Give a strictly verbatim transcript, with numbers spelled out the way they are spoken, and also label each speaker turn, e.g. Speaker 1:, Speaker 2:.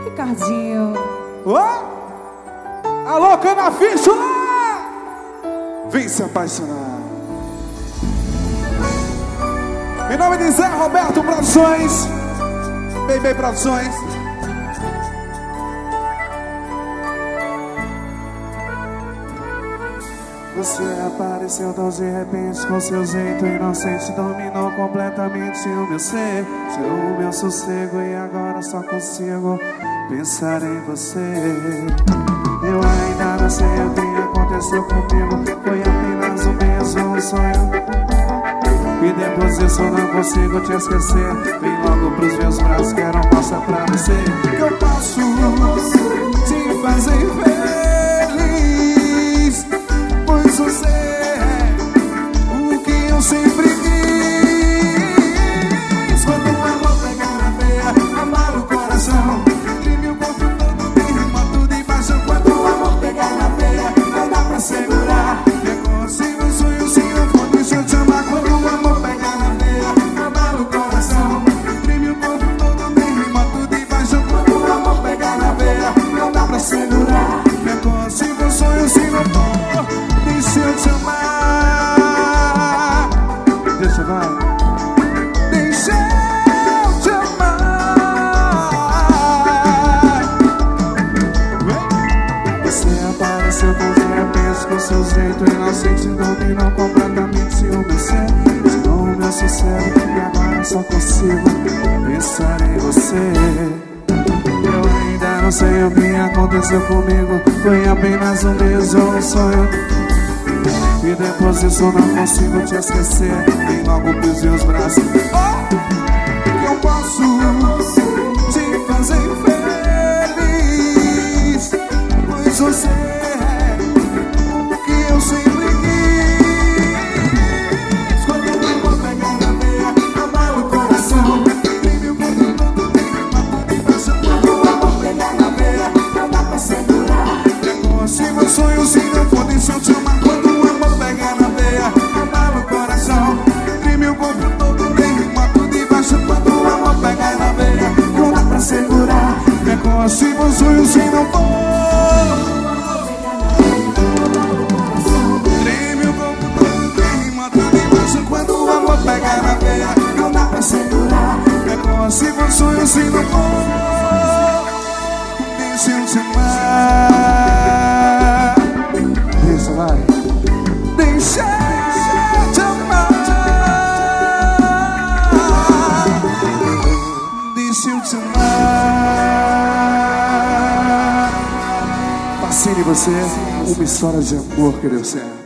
Speaker 1: Ricardinho.
Speaker 2: Oh? Alô, Canaficho! Vem se apaixonar. Em nome de Zé Roberto Produções, Baby Produções. Você apareceu tão de repente com seu jeito inocente, dominou completamente o meu ser, tirou o meu sossego e agora só consigo pensar em você. Eu ainda não sei o que aconteceu comigo, foi apenas um beijo, um sonho, e depois disso eu não consigo te esquecer. Vem logo pros meus braços, quero mostrar pra você que eu posso te fazer feliz, pois você é o que eu sempre quis. Quando o amor pegar na veia, amar o coração, treme o corpo todo, tem remoto de paixão. Quando o amor pegar na veia, não dá pra segurar. É consigo um sonho, se não for, deixa eu te amar. Quando o amor pegar na veia, amar o coração, treme o corpo todo, tem remoto de paixão. Quando o amor pegar na veia, não dá pra segurar. É consigo um sonho, se não for, deixa eu te amar. Deixa, vai. Deixa eu te amar. Você apareceu tão de repente com seu jeito inocente, dominou completamente o meu ser, tirou o meu sossego e agora só consigo pensar em você. Eu ainda não sei o que aconteceu comigo, foi apenas um beijo, um sonho, e depois disso eu não consigo te esquecer. Vem logo pros meus braços, oh, que eu posso te fazer feliz, pois você é o que eu sempre quis. Quando o amor pegar na veia, amar o coração, treme o corpo todo, tem remoto de paixão. Quando o amor pegar na veia, não dá pra segurar. É consigo um sonho, se não for, deixa eu te amar. Quando o amor pegar na veia, amar o coração, treme o corpo todo, tem remoto de paixão. Quando o amor pegar na veia, não dá pra segurar. É consigo um sonho, se não for, treme o corpo todo, tem remoto de paixão. Quando o amor pegar na veia, não dá pra segurar. É consigo um sonho, se não for, deixa eu te amar. Deixa, vai. Deixa eu te amar. Deixa eu te amar. Fascine você, uma história de amor que deu certo.